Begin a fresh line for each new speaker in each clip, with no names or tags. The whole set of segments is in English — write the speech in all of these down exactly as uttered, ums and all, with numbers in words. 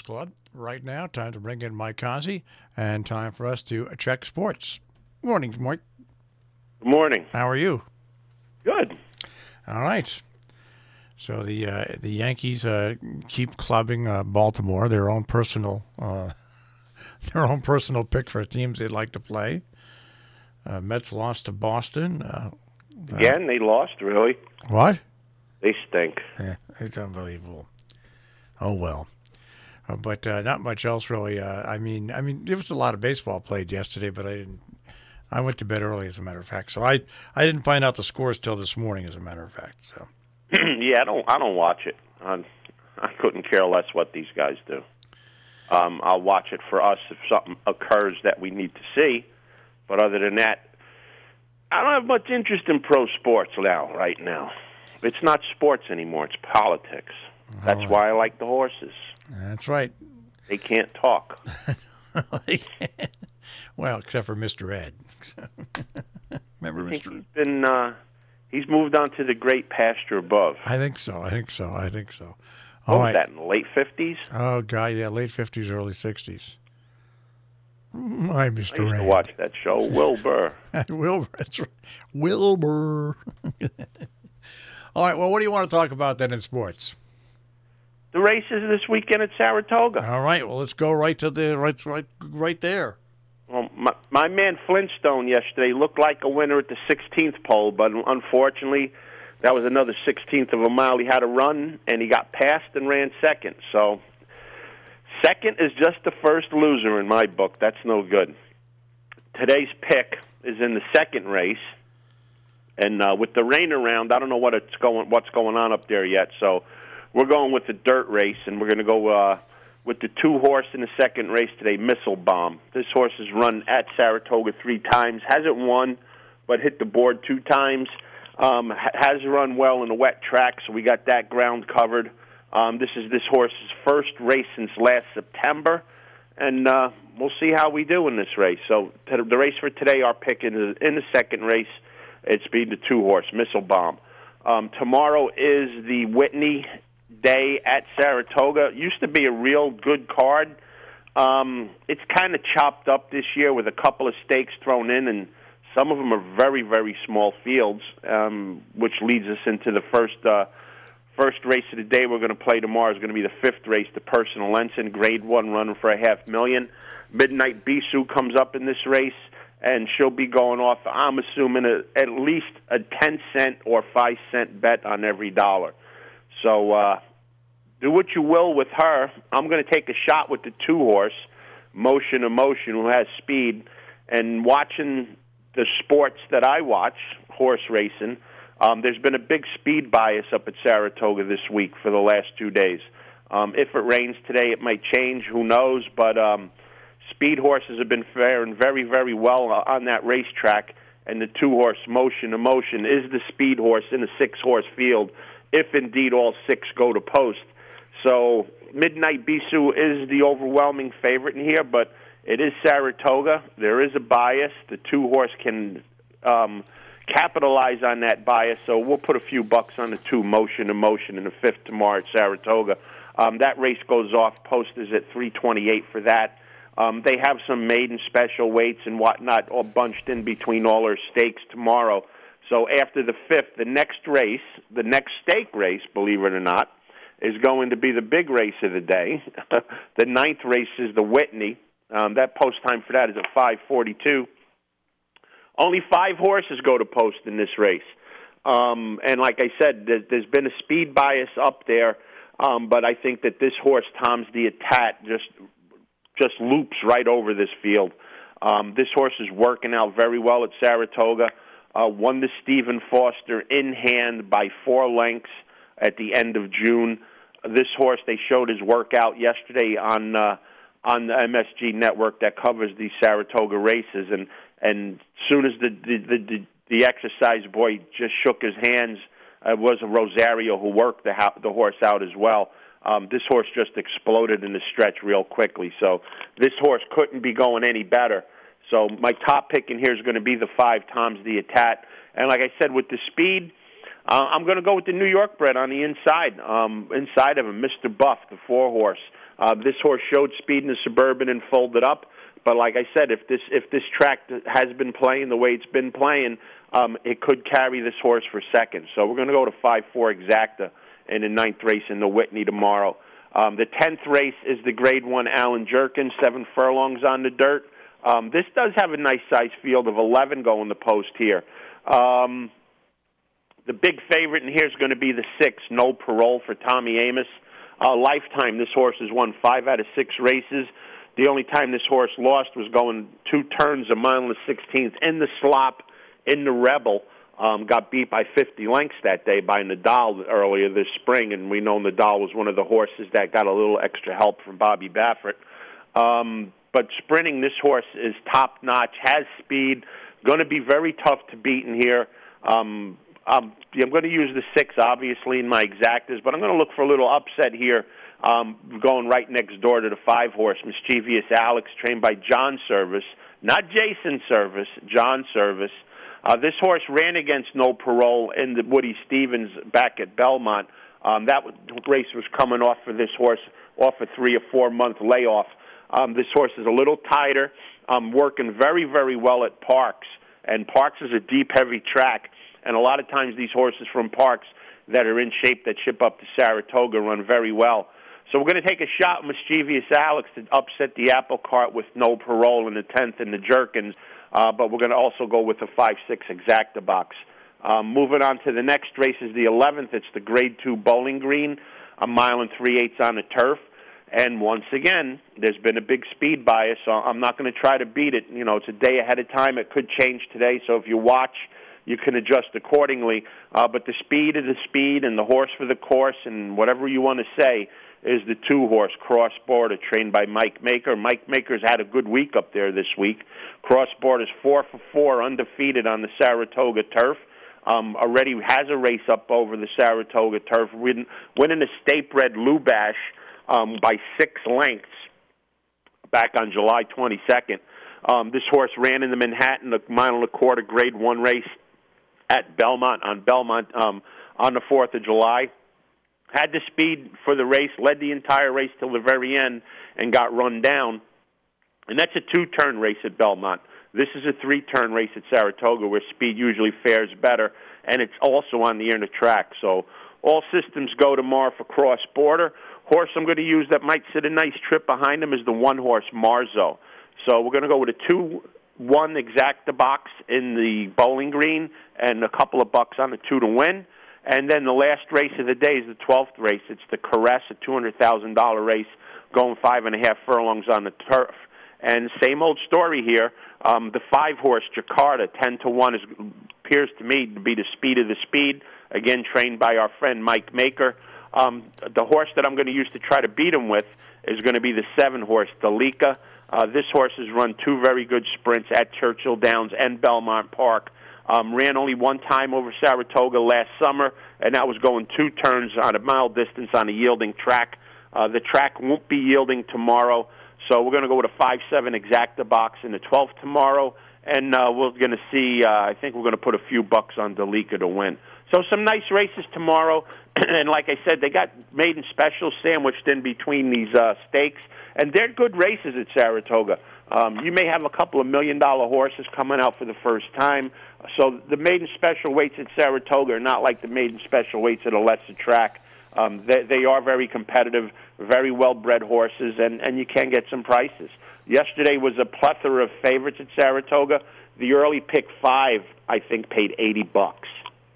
Club. Right now, time to bring in Mike Conzi, and time for us to check sports. Morning, Mike.
Good morning.
How are you?
Good.
All right. So the uh, the Yankees uh, keep clubbing uh, Baltimore, their own personal uh, their own personal pick for teams they'd like to play. Uh, Mets lost to Boston. Uh,
Again, they lost, really.
What?
They stink.
Yeah, it's unbelievable. Oh well. Uh, but uh, not much else really. Uh, I mean, I mean, there was a lot of baseball played yesterday, but I didn't. I went to bed early, as a matter of fact. So I, I didn't find out the scores till this morning, as a matter of fact. So.
yeah, I don't. I don't watch it. I, I couldn't care less what these guys do. Um, I'll watch it for us if something occurs that we need to see. But other than that, I don't have much interest in pro sports now. Right now, it's not sports anymore. It's politics. That's
right.
why I like the horses.
That's right.
They can't talk.
Well, except for Mister Ed. Remember Mister
He's been. Uh, he's moved on to the great pasture above.
I think so. I think so. I think so.
What
All
was
right.
that, in the late fifties?
Oh, God, yeah, late fifties, early sixties. My
I
Mister
used to
Ed.
watch that show, Wilbur.
Wilbur, that's right. Wilbur. All right, well, what do you want to talk about then in sports?
The races this weekend at Saratoga.
All right, well, let's go right to the right, right, right there.
Well, my, my man Flintstone yesterday looked like a winner at the sixteenth pole, but unfortunately, that was another sixteenth of a mile he had to run, and he got passed and ran second. So, second is just the first loser in my book. That's no good. Today's pick is in the second race, and uh, with the rain around, I don't know what it's going, what's going on up there yet. So, we're going with the dirt race, and we're going to go uh, with the two horse in the second race today, Missile Bomb. This horse has run at Saratoga three times, hasn't won, but hit the board two times. Um, has run well in a wet track, so we got that ground covered. Um, this is this horse's first race since last September, and uh, we'll see how we do in this race. So to the race for today, our pick in the, in the second race, it's be the two horse, Missile Bomb. Um, tomorrow is the Whitney Day at Saratoga. It used to be a real good card. Um, it's kind of chopped up this year with a couple of stakes thrown in, and some of them are very, very small fields, um, which leads us into the first uh, first race of the day we're going to play tomorrow. Is going to be the fifth race, the Personal Ensign, Grade One, running for a half million. Midnight Bisou comes up in this race, and she'll be going off, I'm assuming, a, at least a ten cent or five cent bet on every dollar. So uh, do what you will with her. I'm going to take a shot with the two horse, Motion Emotion, who has speed, and watching the sports that I watch, horse racing, um, there's been a big speed bias up at Saratoga this week for the last two days. Um, if it rains today, it might change. Who knows? But um, speed horses have been faring very, very well on that racetrack, and the two-horse Motion Emotion is the speed horse in a six-horse field, if indeed all six go to post. So Midnight Bisou is the overwhelming favorite in here, but it is Saratoga. There is a bias. The two-horse can um, capitalize on that bias, so we'll put a few bucks on the two, Motion Emotion, in the fifth tomorrow at Saratoga. Um, that race goes off. Post is at three twenty-eight for that. Um, they have some maiden special weights and whatnot all bunched in between all their stakes tomorrow. So after the fifth, the next race, the next stake race, believe it or not, is going to be the big race of the day. The ninth race is the Whitney. Um, that post time for that is at five forty-two. Only five horses go to post in this race. Um, and like I said, there, there's been a speed bias up there, um, but I think that this horse, Tom's the Atat, just just loops right over this field. Um, this horse is working out very well at Saratoga. Uh, won the Stephen Foster in hand by four lengths at the end of June. This horse, they showed his workout yesterday on uh, on the M S G network that covers the Saratoga races, and and soon as the the the, the exercise boy just shook his hands, uh, it was a Rosario who worked the the horse out as well. Um, this horse just exploded in the stretch real quickly, so this horse couldn't be going any better. So my top pick in here is going to be the five, Tom's the Atat. And like I said, with the speed, uh, I'm going to go with the New York bred on the inside. Um, inside of him, Mister Buff, the four-horse. Uh, this horse showed speed in the Suburban and folded up. But like I said, if this if this track has been playing the way it's been playing, um, it could carry this horse for second. So we're going to go to five four Exacta in the ninth race in the Whitney tomorrow. Um, the tenth race is the Grade One Alan Jerkins, seven furlongs on the dirt. Um, this does have a nice size field of eleven going the post here. Um, the big favorite in here is going to be the six, No Parole for Tommy Amos. Uh, lifetime, this horse has won five out of six races. The only time this horse lost was going two turns a mile and the sixteenth in the slop in the Rebel. Um, got beat by fifty lengths that day by Nadal earlier this spring, and we know Nadal was one of the horses that got a little extra help from Bobby Baffert. Um, but sprinting, this horse is top-notch, has speed, going to be very tough to beat in here. Um, um, I'm going to use the six, obviously, in my exactas, but I'm going to look for a little upset here. Um, going right next door to the five-horse, Mischievous Alex, trained by John Service, not Jason Service, John Service. Uh, this horse ran against No Parole in the Woody Stevens back at Belmont. Um, that race was coming off for this horse, off a three or four-month layoff. Um, this horse is a little tighter, um, working very, very well at Parks. And Parks is a deep, heavy track, and a lot of times these horses from Parks that are in shape that ship up to Saratoga run very well. So we're going to take a shot with Mischievous Alex to upset the apple cart with No Parole in the tenth and the Jerkins, uh, but we're going to also go with the five six Exacta box. Um, moving on to the next race is the eleventh. It's the Grade two Bowling Green, a mile and three-eighths on the turf. And once again, there's been a big speed bias, so I'm not going to try to beat it. You know, it's a day ahead of time. It could change today, so if you watch, you can adjust accordingly. Uh, but the speed is the speed, and the horse for the course, and whatever you want to say, is the two-horse Cross Border, trained by Mike Maker. Mike Maker's had a good week up there this week. Cross Border's four for four, undefeated on the Saratoga turf. Um, already has a race up over the Saratoga turf, win, winning the state-bred Lubash um, by six lengths back on July twenty-second. Um, this horse ran in the Manhattan, a mile and a quarter Grade one race at Belmont, on Belmont um, on the fourth of July. Had the speed for the race, led the entire race till the very end, and got run down. And that's a two-turn race at Belmont. This is a three-turn race at Saratoga, where speed usually fares better, and it's also on the inner track. So all systems go tomorrow for Cross Border. Horse I'm going to use that might sit a nice trip behind him is the one-horse Marzo. So we're going to go with a two one Exacta box in the Bowling Green and a couple of bucks on the two to win. And then the last race of the day is the twelfth race. It's the Caress, a two hundred thousand dollars race, going five and a half furlongs on the turf. And same old story here. Um, the five-horse Jakarta, ten to one, is, appears to me to be the speed of the speed, again trained by our friend Mike Maker. Um, the horse that I'm going to use to try to beat him with is going to be the seven-horse Dalika. Uh, this horse has run two very good sprints at Churchill Downs and Belmont Park. Um, ran only one time over Saratoga last summer, and that was going two turns on a mile distance on a yielding track. Uh, the track won't be yielding tomorrow, so we're going to go with a five seven Exacta box in the twelfth tomorrow, and uh, we're going to see, uh, I think we're going to put a few bucks on Dalika to win. So some nice races tomorrow, and like I said, they got maiden specials sandwiched in between these uh, stakes, and they're good races at Saratoga. Um, you may have a couple of million-dollar horses coming out for the first time. So the maiden special weights at Saratoga are not like the maiden special weights at a lesser track. Um, they, they are very competitive, very well-bred horses, and, and you can get some prices. Yesterday was a plethora of favorites at Saratoga. The early pick five, I think, paid eighty bucks.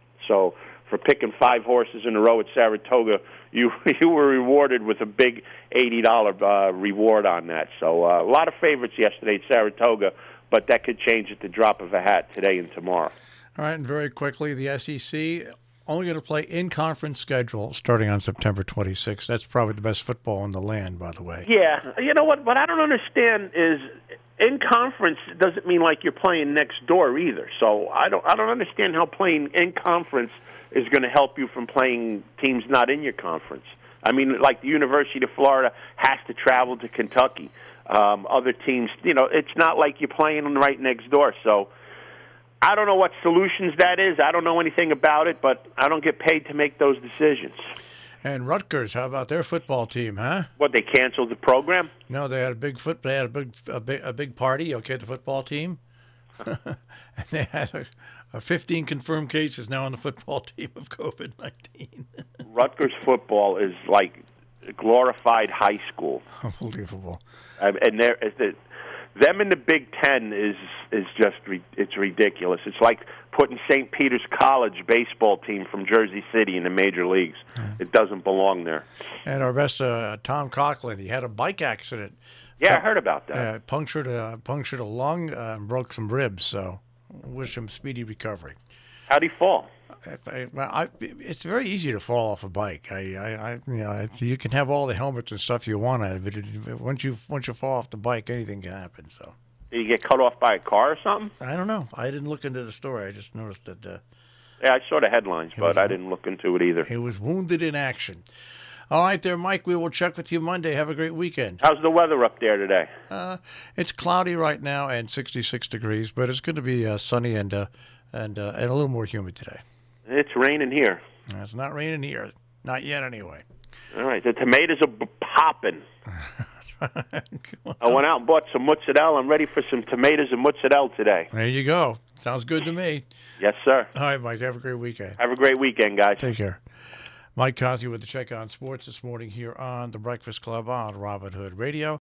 So for picking five horses in a row at Saratoga, you you were rewarded with a big eighty dollars uh, reward on that. So uh, a lot of favorites yesterday at Saratoga, but that could change at the drop of a hat today and tomorrow.
All right, and very quickly, the S E C only going to play in-conference schedule starting on September twenty-sixth. That's probably the best football in the land, by the way.
Yeah, you know what? What I don't understand is in-conference doesn't mean like you're playing next door either. So I don't I don't understand how playing in-conference is going to help you from playing teams not in your conference. I mean, like the University of Florida has to travel to Kentucky. Um, other teams, you know, it's not like you're playing right next door. So I don't know what solutions that is. I don't know anything about it, but I don't get paid to make those decisions.
And Rutgers, how about their football team, huh?
What, they canceled the program?
No, they had a big foot. They had a big, a big, a big party. Okay, the football team, and they had a, a fifteen confirmed cases now on the football team of COVID nineteen.
Rutgers football is like glorified high school.
Unbelievable.
Um, and they're, the, them in the Big Ten is is just re, it's ridiculous. It's like putting Saint Peter's College baseball team from Jersey City in the major leagues. Yeah. It doesn't belong there.
And our best uh, Tom Coughlin, he had a bike accident.
Yeah, I heard about that.
Uh, punctured a punctured a lung uh, and broke some ribs. So, wish him speedy recovery.
How'd he fall?
If I, well, I, it's very easy to fall off a bike. I, I, I you know, it's, you can have all the helmets and stuff you want on it, but it, once you once you fall off the bike, anything can happen. So,
did you get cut off by a car or something?
I don't know. I didn't look into the story. I just noticed that. Uh,
yeah, I saw the headlines, but I didn't look into it either.
He was wounded in action. All right, there, Mike. We will check with you Monday. Have a great weekend.
How's the weather up there today?
Uh, it's cloudy right now and sixty-six degrees, but it's going to be uh, sunny and uh, and uh, and a little more humid today.
It's raining here.
It's not raining here. Not yet, anyway.
All right. The tomatoes are b- popping. I went out and bought some mozzarella. I'm ready for some tomatoes and mozzarella today.
There you go. Sounds good to me.
Yes, sir.
All right, Mike. Have a great weekend.
Have a great weekend, guys.
Take care. Mike Conti with the Check on Sports this morning here on The Breakfast Club on Robin Hood Radio.